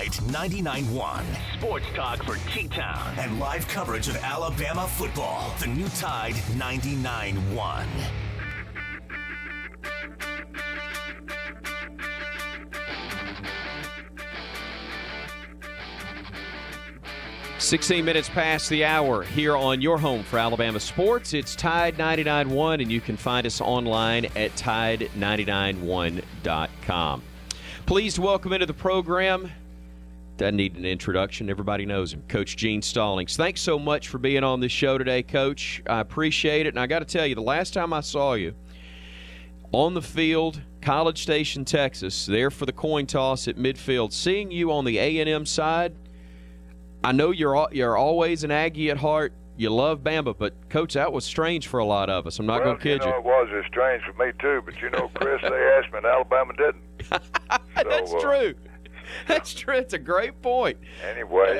Tide 99.1. Sports talk for T-Town. And live coverage of Alabama football. The new Tide 99.1. 16 minutes past the hour here on your home for Alabama sports. It's Tide 99.1, and you can find us online at Tide991.com. Pleased to welcome into the program. Doesn't need an introduction. Everybody knows him. Coach Gene Stallings. Thanks so much for being on this show today, Coach. I appreciate it. And I got to tell you, the last time I saw you on the field, College Station, Texas, there for the coin toss at midfield, seeing you on the A&M side, I know you're always an Aggie at heart. You love Bama, but, Coach, that was strange for a lot of us. I'm not going to kid you. It was strange for me, too. But, Chris, they asked me, and Alabama didn't. That's true. That's true. It's a great point. Anyway,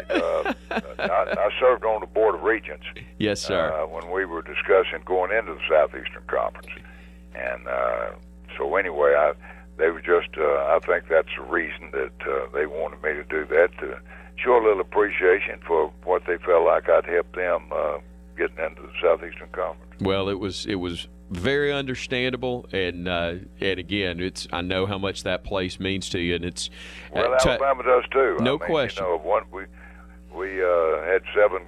I served on the Board of Regents. Yes, sir. When we were discussing going into the Southeastern Conference. And so, anyway, they were just, I think that's the reason that they wanted me to do that, to show a little appreciation for what they felt like I'd help them getting into the Southeastern Conference. Well, it was very understandable, and again, I know how much that place means to you, and it's Alabama does too. No question. We had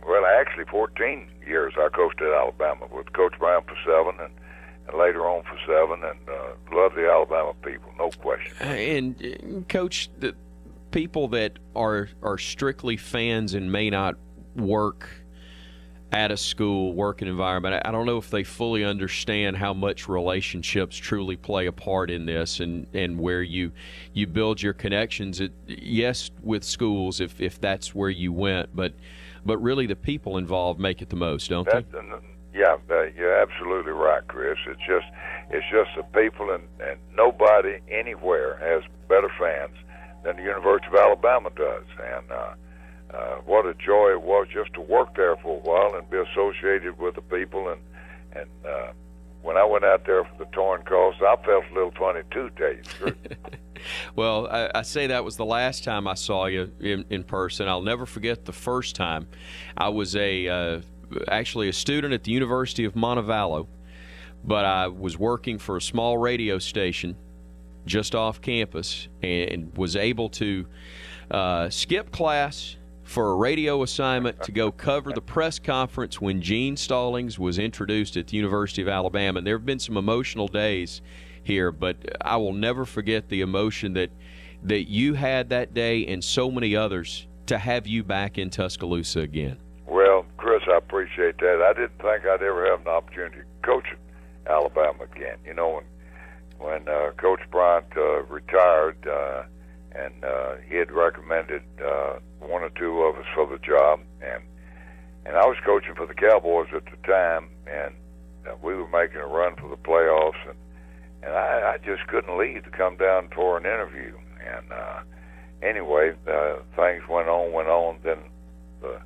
14 years I coached at Alabama with Coach Brown for 7, and later on for 7, and love the Alabama people, no question. And Coach, the people that are strictly fans and may not work at a school, working environment, I don't know if they fully understand how much relationships truly play a part in this, and where you build your connections. Yes, with schools, if that's where you went, but really the people involved make it the most, don't they? Yeah, you're absolutely right, Chris. It's just the people, and nobody anywhere has better fans than the University of Alabama does. And what a joy it was just to work there for a while and be associated with the people. And when I went out there for the touring course, I felt a little funny too, to tell you the truth. Well, I say that was the last time I saw you in person. I'll never forget the first time. I was actually a student at the University of Montevallo, but I was working for a small radio station just off campus and was able to skip class for a radio assignment to go cover the press conference when Gene Stallings was introduced at the University of Alabama. And there have been some emotional days here, but I will never forget the emotion that you had that day, and so many others, to have you back in Tuscaloosa again. Well, Chris, I appreciate that. I didn't think I'd ever have an opportunity to coach at Alabama again. When Coach Bryant retired, and he had recommended one or two of us for the job, and I was coaching for the Cowboys at the time, and we were making a run for the playoffs, and I just couldn't leave to come down for an interview. And anyway, things went on. Then the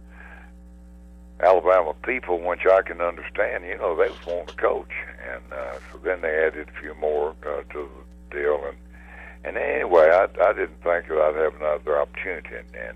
Alabama people, which I can understand, they was wanting to coach, and so then they added a few more to the deal, and anyway, I didn't think that I'd have another opportunity, and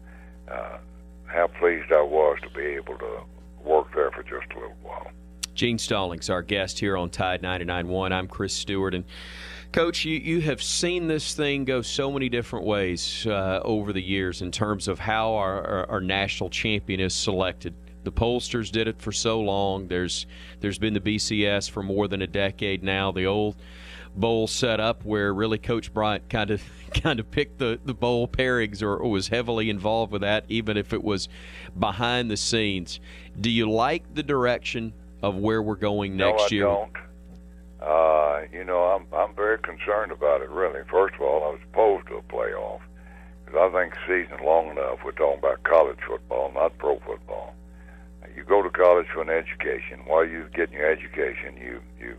how pleased I was to be able to work there for just a little while. Gene Stallings, our guest here on Tide 99.1. I'm Chris Stewart, and Coach, you have seen this thing go so many different ways over the years in terms of how our national champion is selected. The pollsters did it for so long. There's been the BCS for more than a decade now. The old bowl set up where really Coach Bryant kind of picked the bowl pairings or was heavily involved with that, even if it was behind the scenes. Do you like the direction of where we're going next year? No, I don't. I'm very concerned about it, really. First of all, I was opposed to a playoff because I think the season's long enough. We're talking about college football, not pro football. You go to college for an education. While you're getting your education, you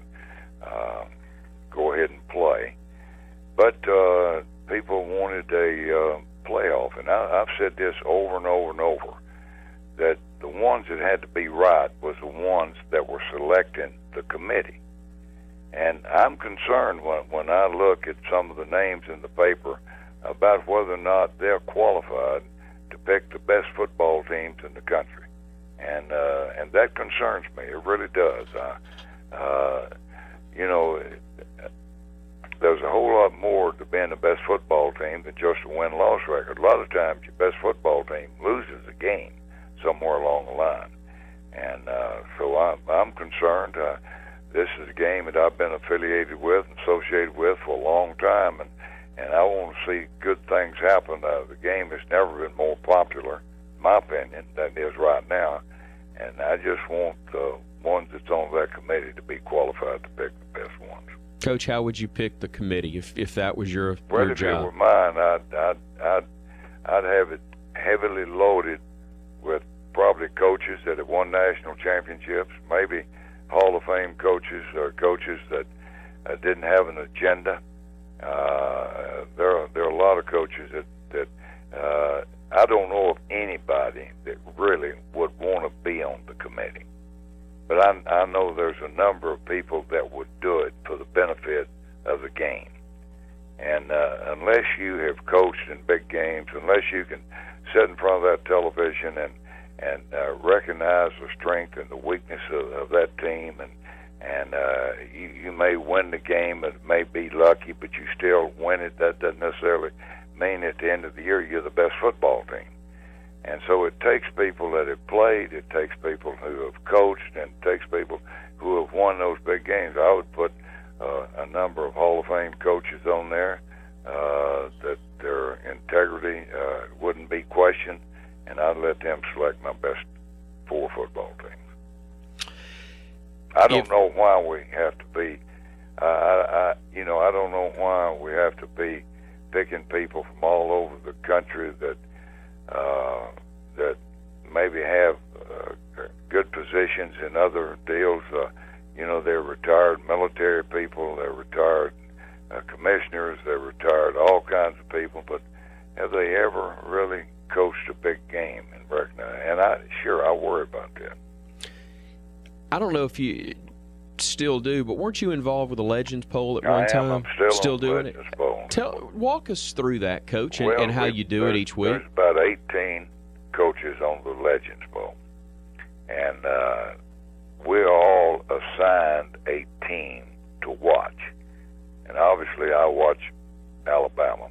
go ahead and play. But people wanted a playoff, and I've said this over and over and over, that the ones that had to be right was the ones that were selecting the committee. And I'm concerned when I look at some of the names in the paper about whether or not they're qualified to pick the best football teams in the country, and that concerns me. It really does. There's a whole lot more to being the best football team than just a win-loss record. A lot of times, your best football team loses a game somewhere along the line, and so I'm concerned. This is a game that I've been affiliated with and associated with for a long time, and I want to see good things happen. The game has never been more popular, in my opinion, than it is right now, and I just want the ones that's on that committee to be qualified to pick the best ones. Coach, how would you pick the committee if that was your job? If it were mine, I'd have it heavily loaded with probably coaches that have won national championships, maybe Hall of Fame coaches or coaches that didn't have an agenda. There are a lot of coaches that I don't know of anybody that really would want to be on the committee. But I know there's a number of people that would do it for the benefit of the game. And unless you have coached in big games, unless you can sit in front of that television and recognize the strength and the weakness of that team, and you may win the game, it may be lucky, but you still win it, that doesn't necessarily mean at the end of the year you're the best football team. And so it takes people that have played, it takes people who have coached, and it takes people who have won those big games. I would put a number of Hall of Fame coaches on there that their integrity wouldn't be questioned, and I'd let them select my best 4 football teams. I don't know why we have to be, I don't know why we have to be picking people from all over the country that maybe have good positions in other deals. They're retired military people, they're retired commissioners, they're retired all kinds of people, but have they ever really coached a big game and recognized? And I worry about that. I don't know if you still do, but weren't you involved with the Legends Poll at one time? I'm still doing it. Walk us through that, Coach, and how you do it each week. There's about 18 coaches on the Legends Poll, and we're all assigned a team to watch. And obviously, I watch Alabama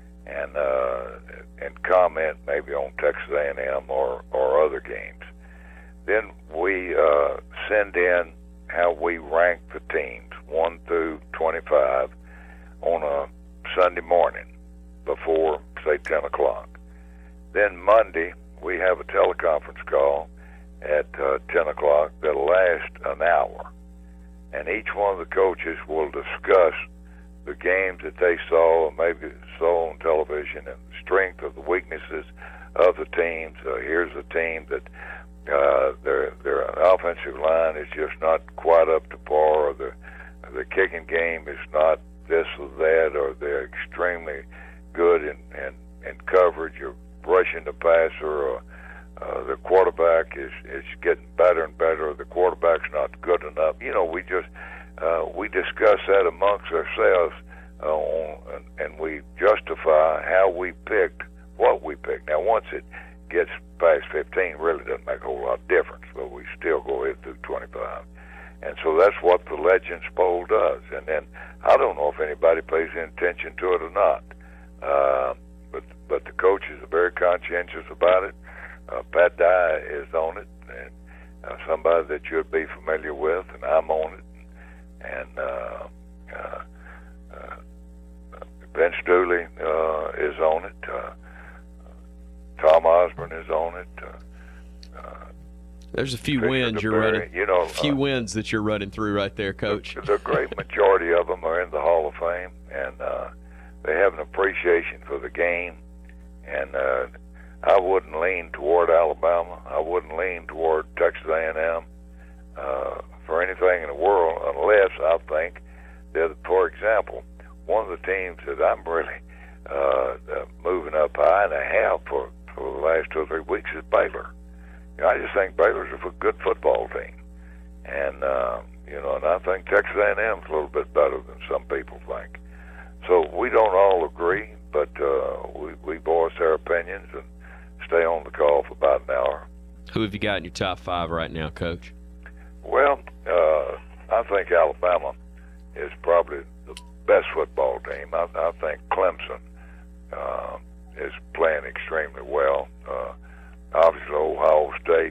and comment maybe on Texas A&M or other games. Then we send in how we rank the teams 1 through 25 on a Sunday morning before, say, 10 o'clock. Then Monday, we have a teleconference call at 10 o'clock that'll last an hour. And each one of the coaches will discuss the games that they saw and maybe saw on television and the strength of the weaknesses of the teams. Here's a team that their offensive line is just not quite up to par, or the kicking game is not this or that, or they're extremely good in coverage or rushing the passer, or the quarterback is getting better and better, or the quarterback's not good enough. We discuss that amongst ourselves, and we justify how we picked what we picked. Now, once it gets past 15, really doesn't make a whole lot of difference, but we still go ahead through 25. And so that's what the Legends Poll does. And then I don't know if anybody pays any attention to it or not, but the coaches are very conscientious about it. Pat Dye is on it, and somebody that you'd be familiar with, and I'm on it. And Vince Dooley is on it. Tom Osborne is on it. There's a few wins you're running. A few wins that you're running through right there, Coach. The great majority of them are in the Hall of Fame, and they have an appreciation for the game. And I wouldn't lean toward Alabama. I wouldn't lean toward Texas A&M for anything in the world, unless I think that, for example, one of the teams that I'm really moving up high, and I have for the last 2 or 3 weeks, is Baylor. I just think Baylor's a good football team, and and I think Texas A&M's a little bit better than some people think. So we don't all agree, but we voice our opinions and stay on the call for about an hour. Who have you got in your top 5 right now, Coach? Well, I think Alabama is probably the best football team. I think Clemson is playing extremely well. Obviously, Ohio State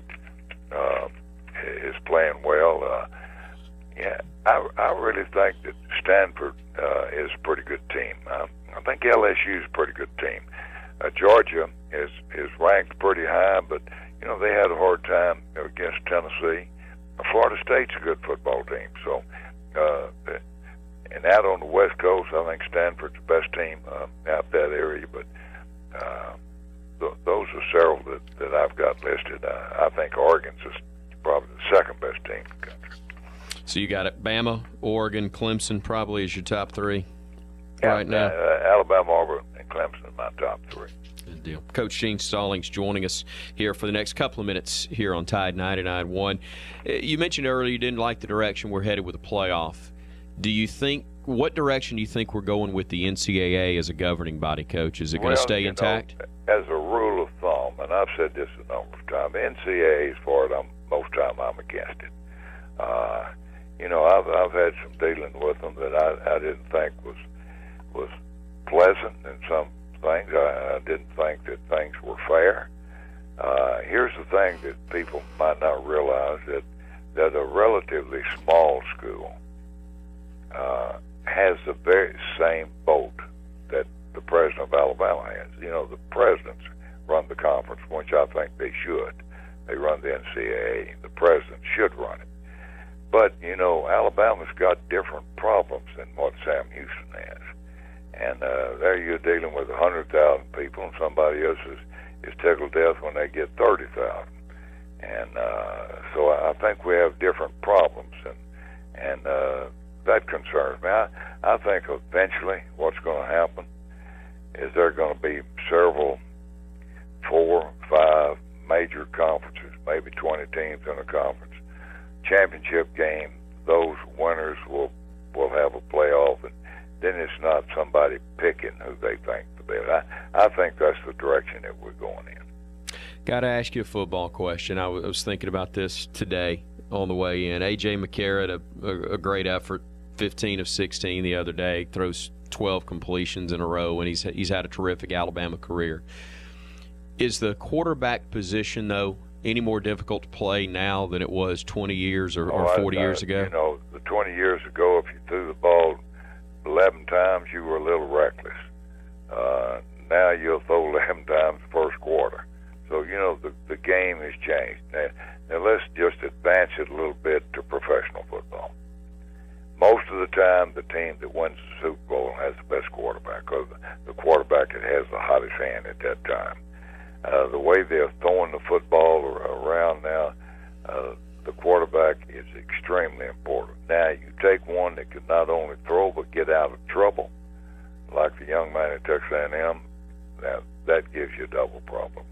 is playing well. I really think that Stanford is a pretty good team. I think LSU is a pretty good team. Georgia is ranked pretty high, but they had a hard time against Tennessee. Florida State's a good football team. So, and out on the West Coast, I think Stanford's the best team out that area. But those are several that I've got listed. I think Oregon's is probably the second best team in the country. So you got it, Bama, Oregon, Clemson probably is your top 3 right now. Alabama, Auburn, and Clemson are my top 3. Good deal. Coach Gene Stallings joining us here for the next couple of minutes here on Tide 99.1. You mentioned earlier you didn't like the direction we're headed with the playoff. What direction do you think we're going with the NCAA as a governing body, Coach? Is it going to stay intact? As a rule of thumb, and I've said this a number of times, NCAA is for it. Most time I'm against it. I've had some dealing with them that I didn't think was pleasant in some things. I didn't think that things were fair. Here's the thing that people might not realize, that a relatively small school has the very same vote that the president of Alabama has. The presidents run the conference, which I think they should. They run the NCAA. The president should run it. But, Alabama's got different problems than what Sam Houston has. And there you're dealing with 100,000 people, and somebody else is tickled to death when they get 30,000. And so I think we have different problems, and that concerns me. I think eventually what's going to happen is there are going to be several 4, 5 major conferences, maybe 20 teams in a conference. Championship game, those winners will have a playoff, and then it's not somebody picking who they think the best. I think that's the direction that we're going in. Got to ask you a football question. I was thinking about this today on the way in. A.J. McCarron, a great effort, 15 of 16 the other day, throws 12 completions in a row, and he's had a terrific Alabama career. Is the quarterback position, though, any more difficult to play now than it was 20 years or 40 years ago? The 20 years ago, if you threw the ball 11 times, you were a little reckless. Now you'll throw 11 times the first quarter. So, the game has changed. Now let's just advance it a little bit to professional football. Most of the time, the team that wins the Super Bowl has the best quarterback, or the quarterback that has the hottest hand at that time. The way they're throwing the football around now, the quarterback is extremely important. Now, you take one that can not only throw but get out of trouble, like the young man at Texas A&M, that gives you double problems.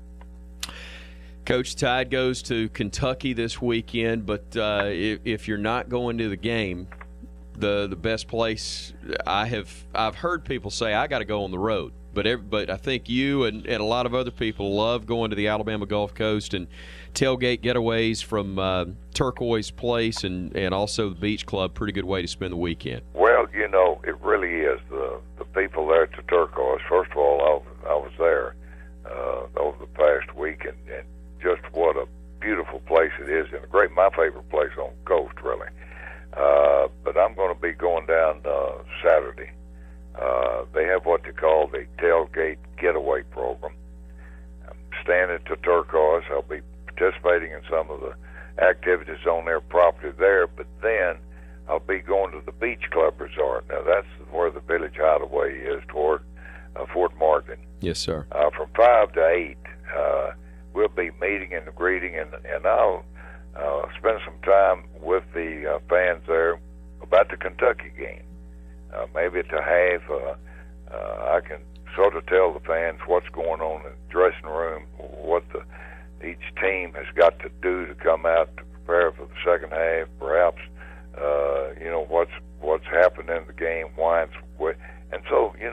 Coach, Tide goes to Kentucky this weekend, but if you're not going to the game, the best place I've heard people say I got to go on the road. But I think you and a lot of other people love going to the Alabama Gulf Coast and tailgate getaways from Turquoise Place and also the Beach Club. Pretty good way to spend the weekend. Well, it really is. The people there at the Turquoise, first of all, I was there over the past week, and just what a beautiful place it is, and my favorite place on the coast, really. But I'm going to be going down Saturday. They have what they call the tailgate getaway program. I'm staying at the Turquoise. I'll be participating in some of the activities on their property there, but then I'll be going to the Beach Club Resort. Now, that's where the Village Hideaway is, toward Fort Martin. Yes, sir. From 5 to 8, we'll be meeting and greeting, and I'll spend some time with the fans there about the Kentucky game. Maybe at the half, I can sort of tell the fans what's going on in the dressing room, what each team has got to do to come out to prepare for the second half, perhaps, what's happened in the game, why it's, and so,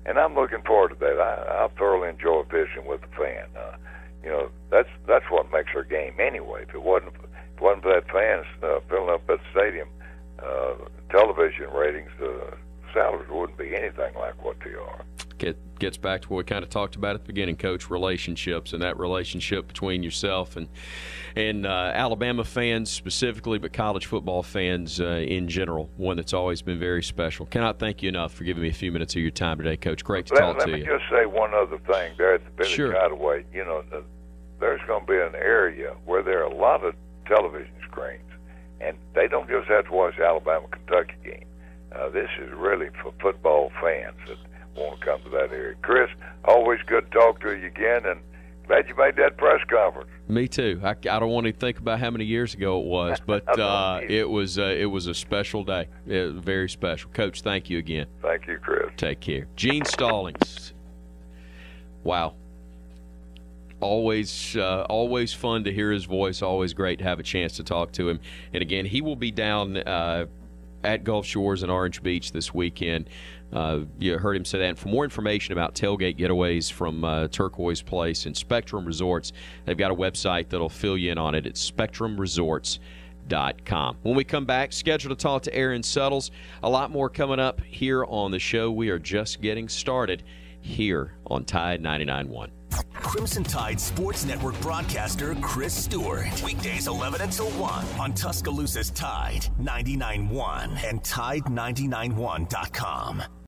And I'm looking forward to that. I thoroughly enjoy fishing with the fan. That's what makes our game anyway. If it wasn't for that fans filling up that stadium, television ratings, salaries wouldn't be anything like what they are. Gets back to what we kind of talked about at the beginning, Coach, relationships, and that relationship between yourself and Alabama fans specifically, but college football fans in general, one that's always been very special. Cannot thank you enough for giving me a few minutes of your time today, Coach. Great to talk to you. Let me just say one other thing there at the Billy Sure. Cotaway. There's going to be an area where there are a lot of television screens, and they don't just have to watch the Alabama-Kentucky game. This is really for football fans that want to come to that area. Chris, always good to talk to you again, and glad you made that press conference. Me too. I don't want to think about how many years ago it was, but it was a special day. It was very special. Coach, thank you again. Thank you, Chris. Take care. Gene Stallings. Wow. Always fun to hear his voice. Always great to have a chance to talk to him. And again, he will be down at Gulf Shores and Orange Beach this weekend. You heard him say that. And for more information about tailgate getaways from Turquoise Place and Spectrum Resorts, they've got a website that'll fill you in on it. It's SpectrumResorts.com. When we come back, scheduled to talk to Aaron Suttles. A lot more coming up here on the show. We are just getting started here on Tide 99.1. Crimson Tide Sports Network broadcaster Chris Stewart. Weekdays 11 until 1 on Tuscaloosa's Tide 99.1 and Tide99.1.com.